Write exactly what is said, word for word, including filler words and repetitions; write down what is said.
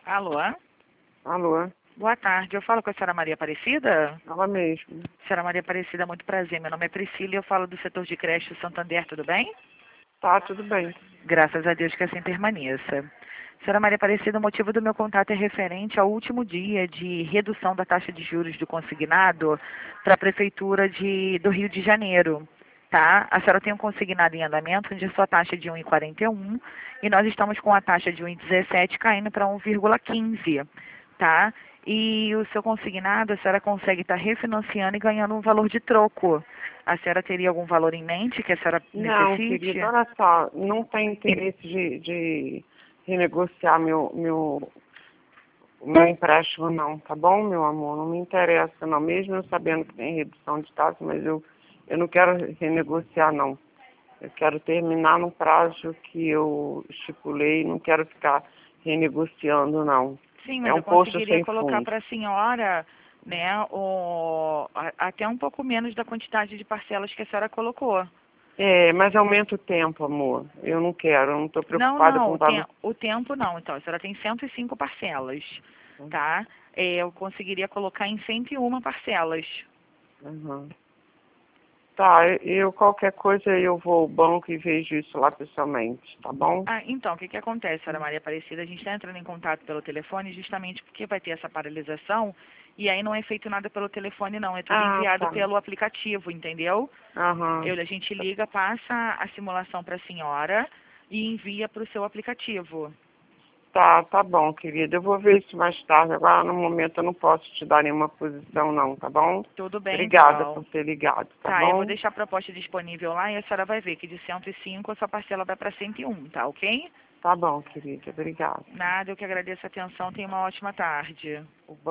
Alô? Alô, Boa tarde. Eu falo com a senhora Maria Aparecida? ela mesmo. Senhora Maria Aparecida, muito prazer. Meu nome é Priscila e eu falo do setor de creche Santander, tudo bem? Tá, tudo bem. Graças a Deus que assim permaneça. Senhora Maria Aparecida, o motivo do meu contato é referente ao último dia de redução da taxa de juros do consignado para a Prefeitura de, do Rio de Janeiro. Tá? A senhora tem um consignado em andamento onde a sua taxa é de um vírgula quarenta e um e nós estamos com a taxa de um vírgula dezessete caindo para um vírgula quinze. Tá? E o seu consignado, a senhora consegue estar refinanciando e ganhando um valor de troco. A senhora teria algum valor em mente que a senhora Não, necessite? querida, olha só, não tem interesse de, de renegociar meu, meu, meu empréstimo não, tá bom, meu amor? Não me interessa não, mesmo eu sabendo que tem redução de taxa, mas eu, eu não quero renegociar não. Eu quero terminar no prazo que eu estipulei, não quero ficar renegociando não. Sim, É mas um eu poço conseguiria sem colocar fundo. para a senhora, né, o, a- até um pouco menos da quantidade de parcelas que a senhora colocou. É, mas aumenta o tempo, amor. Eu não quero, eu não estou Não, preocupada não, com o o, te, valor. o tempo não. Então, a senhora tem cento e cinco parcelas, tá? É, eu conseguiria colocar em cento e uma parcelas. Uhum. Tá, eu qualquer coisa eu vou ao banco e vejo isso lá pessoalmente, tá bom? Ah, então, o que que acontece, senhora Maria Aparecida? A gente está entrando em contato pelo telefone justamente porque vai ter essa paralisação e aí não é feito nada pelo telefone, não. É tudo Ah, enviado tá. pelo aplicativo, entendeu? Aham. Eu, a gente liga, passa a simulação para a senhora e envia para o seu aplicativo. Tá, tá bom, querida. Eu vou ver isso mais tarde. Agora, no momento, eu não posso te dar nenhuma posição, não, tá bom? Tudo bem, Obrigada então. por ter ligado, tá Tá, eu vou bom? deixar a proposta disponível lá e a senhora vai ver que de cento e cinco a sua parcela vai para cento e um, tá ok? Tá bom, querida. Obrigada. Nada, eu que agradeço a atenção. Tenha uma ótima tarde. O